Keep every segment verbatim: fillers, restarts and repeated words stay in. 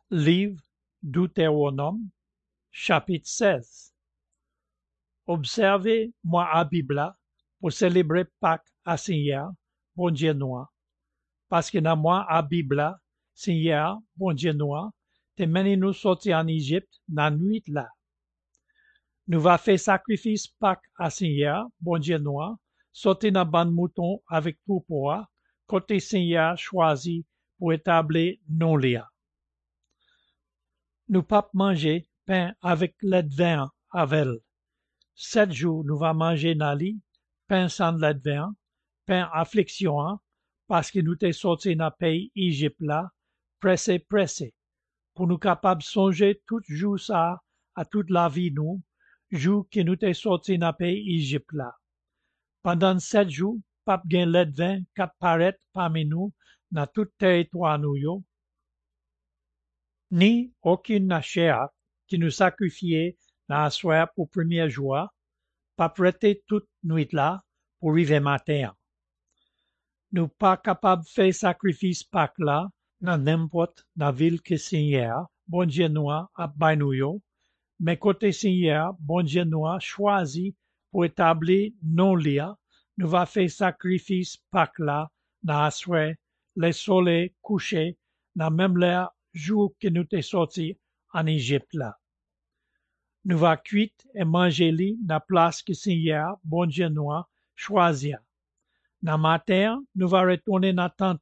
Livre Deutéronome, chapitre seize. Observez moi à Bible pour célébrer Pâques à Seigneur, bon Dieu noir. Parce que dans moi à Bible, Seigneur, bon Dieu noir, te mené nous sortir en Égypte dans la nuit là. Nous va faire sacrifice Pâques à Seigneur, bon Dieu noir, sortir dans ban mouton avec pourpoint, côté Seigneur choisi pour établir non lia. Nous pas manger pain avec lait de vin avec. Sept jours nous va manger nali, pain sans lait de vin, pain affliction, parce que nous t'es sorti dans le pays Égypte là, pressé, pressé, pour nous capables de songer tout jour ça à toute la vie nous, jour que nous t'es sorti dans le pays Égypte là. Pendant sept jours, pas gain lait de vin qu'apparaît parmi nous dans tout territoire nous yo, ni aucune chair qui nous sacrifiait dans la soirée pour premier jour, pas prêter toute nuit là pour arriver matin. Nous pas capables de faire sacrifice Pâques là dans n'importe la ville que Seigneur, bon Dieu noir, à Bainouyo, mais côté Seigneur, bon Dieu noir, choisi pour établir non lia, nous va faire sacrifice Pâques là dans la soirée, le soleil couché, dans même l'heure jour que nous t'es sortis en Égypte là. Nous va cuire et manger li dans la place que Seigneur, bon Dieu noir, choisir. Dans matin, nous va retourner dans tente.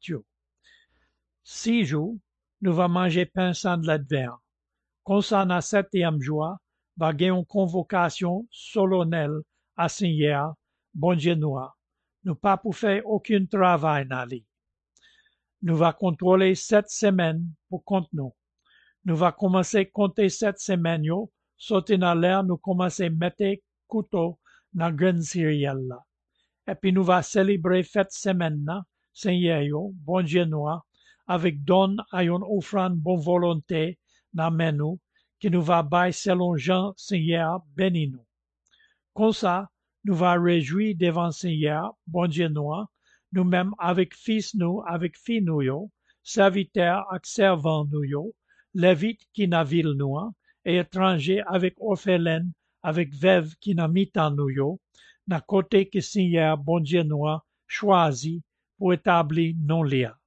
Six jours, nous va manger pain sans de l'advers. Comme ça, dans septième jour, va gagner une convocation solennelle à Seigneur, bon Dieu noir. Nous pas pour faire aucun travail dans li. Nous va contrôler sept semaines pour compte nous. Nous va commencer à compter sept semaines, yo, sauter dans l'air, nous commencer à mettre couteau dans le grain céréal là. Et puis nous va célébrer fête semaine là, Seigneur yo, bon Dieu noir, avec don à une offrande bonne volonté dans nous, qui nous va bailler selon Jean, Seigneur, bénis nous. Comme ça, nous va réjouir devant Seigneur, bon Dieu noir, nous-mêmes avec fils nous, avec filles nous yo, serviteurs et servants nous yo, lévites qui na ville nous, et étrangers avec orphelins, avec veuves qui na mitan nous yo, na côté que Seigneur, bon Dieu noir, choisi pour établir non lia.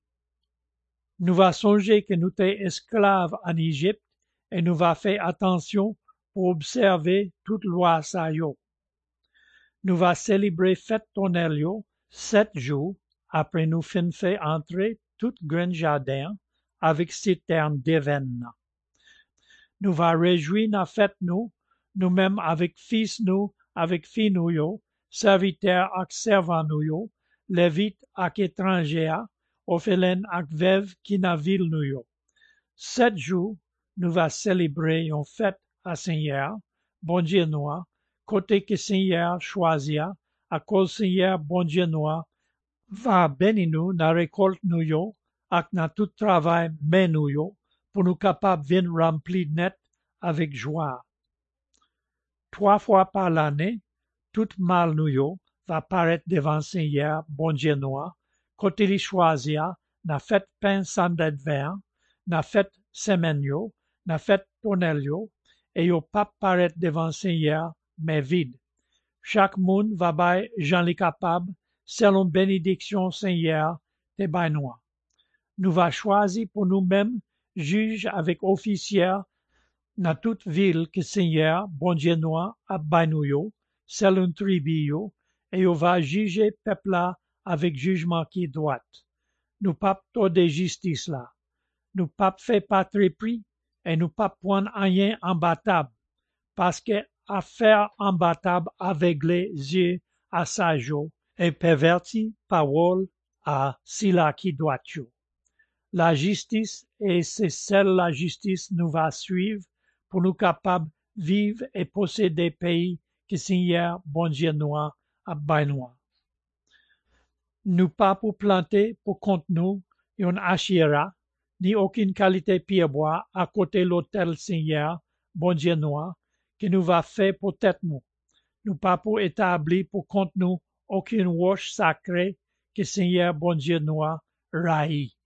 Nous va songer que nous t'es esclaves en Égypte, et nous va faire attention pour observer toute loi sa yo. Nous va célébrer fête tonnerre yo, sept jours, après nous fin fait entrer tout grand jardin avec citerne d'événements. Nous va réjouir na fête nous, nous-mêmes avec fils nous, avec filles nous yo, serviteurs et servants nous yo, lévites et étrangers, orphelins et veuves qui na ville nous yo. Sept jours, nous va célébrer une fête à Seigneur, bon Dieu noir, côté que Seigneur choisia, à cause Seigneur, bon Dieu noir, va bénir nous dans la récolte nous yo, et dans tout travail mais nous yo, pour nous capables de venir remplir net avec joie. Trois fois par l'année, tout mal nous yo va paraître devant Seigneur, bon Dieu noir, côté les choisia, na fête pain sans d'advers, na fête semaine yo, na fête tonnerre yo, et yo pas paraître devant Seigneur, mais vide. Chaque monde va bailler Jean les capable, selon bénédiction Seigneur, te bainois. Nous va choisir pour nous-mêmes, juges avec officiers, dans toute ville que Seigneur, bon Dieu noir, a bainou yo, selon tribu yo, et yo va juger peuple là avec jugement qui doit. Nous pas tort de justice là. Nous pas fait patrie prix, et nous pas prendre rien imbattable, parce que affaire imbattable avec les yeux à sageau, et perverti parole à sila qui doit yo. La justice, et c'est celle la justice nous va suivre pour nous capables de vivre et posséder pays que Seigneur, bon Dieu noir, a bainois. Nous pas pour planter pour compte nous une achira, ni aucune qualité pierre bois à côté l'autel Seigneur, bon Dieu noir, que nous va faire pour tête nous. Nous pas pour établir pour compte nous aucune roche sacrée que Seigneur, bon Dieu noir, raï.